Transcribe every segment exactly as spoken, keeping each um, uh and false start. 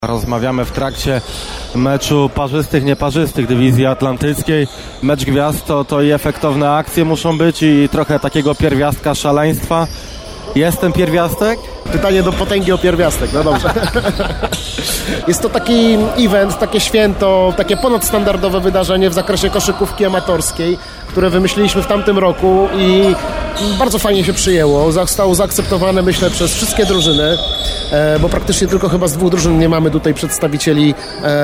Rozmawiamy w trakcie meczu parzystych, nieparzystych dywizji atlantyckiej. Mecz gwiazd to, to i efektowne akcje muszą być i trochę takiego pierwiastka szaleństwa. Jest ten pierwiastek? Pytanie do potęgi o pierwiastek, no dobrze. Jest to taki event, takie święto, takie ponadstandardowe wydarzenie w zakresie koszykówki amatorskiej, które wymyśliliśmy w tamtym roku i bardzo fajnie się przyjęło. Zostało zaakceptowane, myślę, przez wszystkie drużyny, bo praktycznie tylko chyba z dwóch drużyn nie mamy tutaj przedstawicieli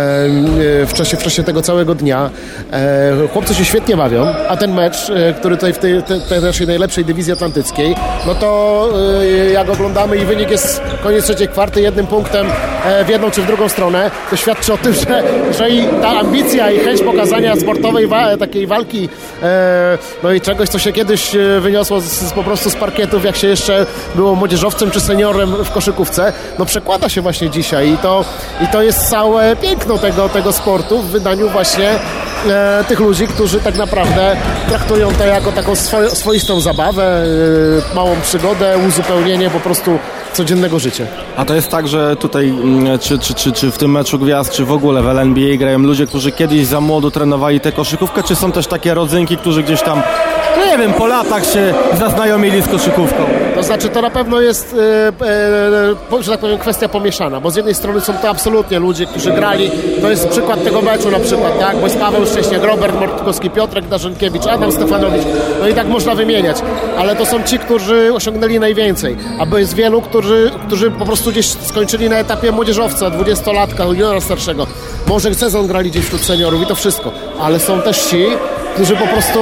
w czasie, w czasie tego całego dnia. Chłopcy się świetnie bawią, a ten mecz, który tutaj w tej, tej, tej naszej najlepszej dywizji atlantyckiej, no to jak oglądamy i wynik jest koniec trzeciej kwarty jednym punktem w jedną czy w drugą stronę, to świadczy o tym, że, że i ta ambicja i chęć pokazania sportowej wa- takiej walki, no i czegoś, co się kiedyś wyniosło z, z, po prostu z parkietów, jak się jeszcze było młodzieżowcem czy seniorem w koszykówce, no przekłada się właśnie dzisiaj i to, i to jest całe piękno tego, tego sportu w wydaniu właśnie e, tych ludzi, którzy tak naprawdę traktują to jako taką swo- swoistą zabawę, e, małą przygodę, uzupełnienie po prostu codziennego życia. A to jest tak, że tutaj czy, czy, czy, czy w tym meczu gwiazd, czy w ogóle w L N B A grają ludzie, którzy kiedyś za młodu trenowali tę koszykówkę, czy są też takie rodzynki, którzy gdzieś tam, no nie wiem, po latach się zaznajomili z koszykówką? To znaczy to na pewno jest, e, e, że tak powiem, kwestia pomieszana, bo z jednej strony są to absolutnie ludzie, którzy grali, to jest przykład tego meczu na przykład, tak, bo jest Paweł Szcześniak, Robert Mortkowski, Piotrek Darzenkiewicz, Adam Stefanowicz, no i tak można wymieniać, ale to są ci, którzy osiągnęli najwięcej, a jest wielu, którzy, którzy po prostu gdzieś skończyli na etapie młodzieżowca, dwudziestolatka, juniora starszego, może sezon grali gdzieś wśród seniorów i to wszystko, ale są też ci, którzy po prostu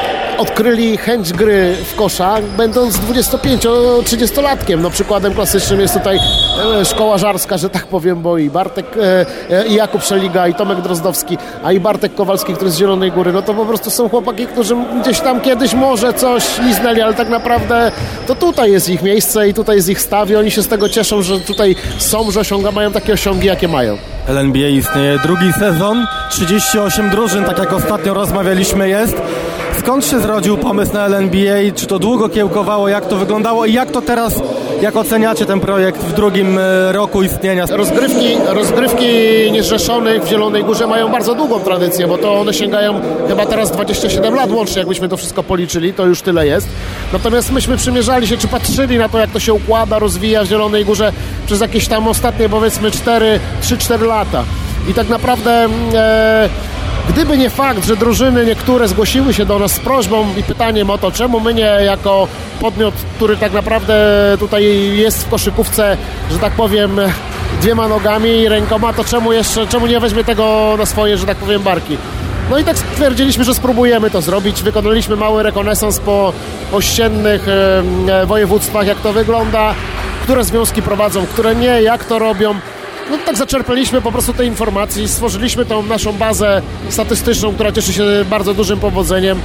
odkryli chęć gry w kosza, będąc dwudziestopięcio-trzydziestolatkiem. No przykładem klasycznym jest tutaj e, szkoła żarska, że tak powiem, bo i Bartek, e, i Jakub Szeliga, i Tomek Drozdowski, a i Bartek Kowalski, który z Zielonej Góry, no to po prostu są chłopaki, którzy gdzieś tam kiedyś może coś liznęli, ale tak naprawdę to tutaj jest ich miejsce i tutaj jest ich staw i oni się z tego cieszą, że tutaj są, że osiąga, mają takie osiągi, jakie mają. L N B A istnieje drugi sezon, trzydzieści osiem drużyn, tak jak ostatnio rozmawialiśmy, jest. Skąd się zrodził pomysł na L N B A? Czy to długo kiełkowało? Jak to wyglądało? I jak to teraz, jak oceniacie ten projekt w drugim roku istnienia? Rozgrywki, rozgrywki niezrzeszonych w Zielonej Górze mają bardzo długą tradycję, bo to one sięgają chyba teraz dwadzieścia siedem lat łącznie, jakbyśmy to wszystko policzyli, to już tyle jest. Natomiast myśmy przymierzali się, czy patrzyli na to, jak to się układa, rozwija w Zielonej Górze przez jakieś tam ostatnie, powiedzmy, cztery, trzy cztery lata. I tak naprawdę e, gdyby nie fakt, że drużyny niektóre zgłosiły się do nas z prośbą i pytaniem o to, czemu my nie jako podmiot, który tak naprawdę tutaj jest w koszykówce, że tak powiem, dwiema nogami i rękoma, to czemu jeszcze, czemu nie weźmie tego na swoje, że tak powiem, barki. No i tak stwierdziliśmy, że spróbujemy to zrobić. Wykonaliśmy mały rekonesans po ościennych e, województwach, jak to wygląda, które związki prowadzą, które nie, jak to robią. No tak zaczerpnęliśmy po prostu tej informacji, stworzyliśmy tą naszą bazę statystyczną, która cieszy się bardzo dużym powodzeniem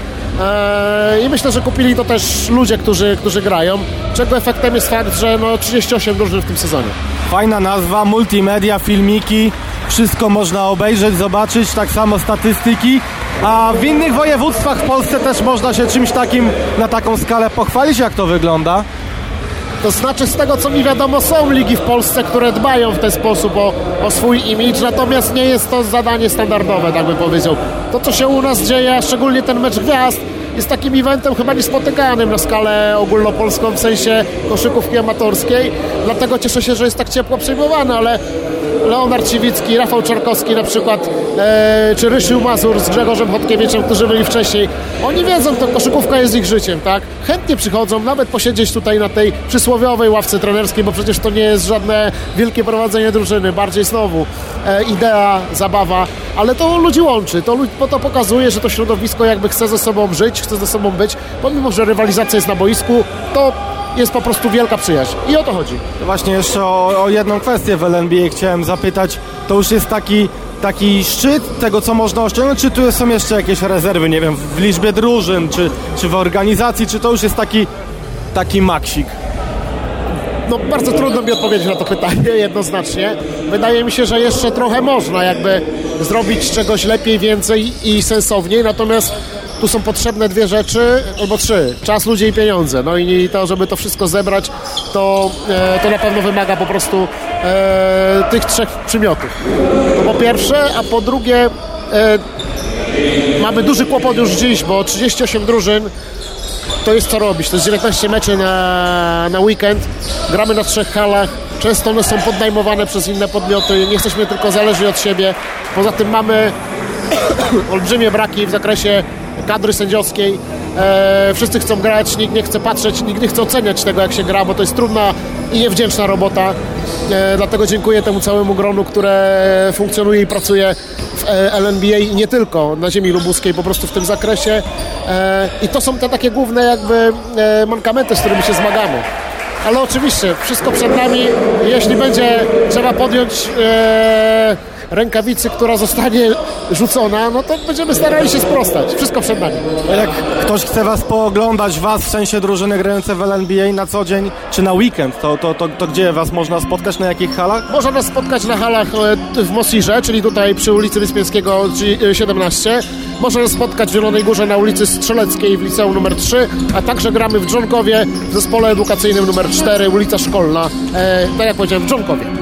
eee, i myślę, że kupili to też ludzie, którzy, którzy grają, czego efektem jest fakt, że no trzydzieści osiem drużyn w tym sezonie. Fajna nazwa, multimedia, filmiki, wszystko można obejrzeć, zobaczyć, tak samo statystyki, a w innych województwach w Polsce też można się czymś takim na taką skalę pochwalić, jak to wygląda? To znaczy, z tego co mi wiadomo, są ligi w Polsce, które dbają w ten sposób o, o swój imidż, natomiast nie jest to zadanie standardowe, tak bym powiedział. To, co się u nas dzieje, a szczególnie ten mecz gwiazd, jest takim eventem chyba niespotykanym na skalę ogólnopolską, w sensie koszykówki amatorskiej, dlatego cieszę się, że jest tak ciepło przyjmowany, ale Leonard Siwicki, Rafał Czarkowski na przykład, e, czy Rysiu Mazur z Grzegorzem Chodkiewiczem, którzy byli wcześniej, oni wiedzą, że koszykówka jest ich życiem, tak? Chętnie przychodzą, nawet posiedzieć tutaj na tej przysłowiowej ławce trenerskiej, bo przecież to nie jest żadne wielkie prowadzenie drużyny, bardziej znowu e, idea, zabawa, ale to ludzi łączy, to, bo to pokazuje, że to środowisko jakby chce ze sobą żyć, chce ze sobą być, pomimo, że rywalizacja jest na boisku, to jest po prostu wielka przyjaźń i o to chodzi. To właśnie jeszcze o, o jedną kwestię w L N B A chciałem zapytać. To już jest taki, taki szczyt tego, co można osiągnąć, czy tu są jeszcze jakieś rezerwy, nie wiem, w liczbie drużyn, czy, czy w organizacji, czy to już jest taki, taki maksik? No bardzo trudno mi odpowiedzieć na to pytanie jednoznacznie. Wydaje mi się, że jeszcze trochę można jakby zrobić czegoś lepiej, więcej i sensowniej, natomiast tu są potrzebne dwie rzeczy, albo trzy. Czas, ludzie i pieniądze. No i to, żeby to wszystko zebrać, to, e, to na pewno wymaga po prostu e, tych trzech przymiotów. To po pierwsze, a po drugie e, mamy duży kłopot już dziś, bo trzydzieści osiem drużyn to jest co robić. To jest dziewiętnaście meczy na, na weekend. Gramy na trzech halach. Często one są podnajmowane przez inne podmioty. Nie jesteśmy tylko zależni od siebie. Poza tym mamy olbrzymie braki w zakresie kadry sędziowskiej. E, wszyscy chcą grać, nikt nie chce patrzeć, nikt nie chce oceniać tego, jak się gra, bo to jest trudna i niewdzięczna robota. E, dlatego dziękuję temu całemu gronu, które funkcjonuje i pracuje w L N B A i nie tylko na ziemi lubuskiej, po prostu w tym zakresie. E, I to są te takie główne jakby e, mankamenty, z którymi się zmagamy. Ale oczywiście, wszystko przed nami. Jeśli będzie trzeba podjąć e, rękawicy, która zostanie rzucona, no to będziemy starali się sprostać. Wszystko przed nami. Jak ktoś chce was pooglądać, was w sensie drużyny grające w L N B A na co dzień, czy na weekend, to, to, to, to gdzie was można spotkać, na jakich halach? Można nas spotkać na halach w Mosirze, czyli tutaj przy ulicy Wyspiańskiego siedemnaście. Można nas spotkać w Zielonej Górze na ulicy Strzeleckiej w liceum numer trzy, a także gramy w Dżonkowie w zespole edukacyjnym numer cztery, ulica Szkolna, e, tak jak powiedziałem, w Dżonkowie.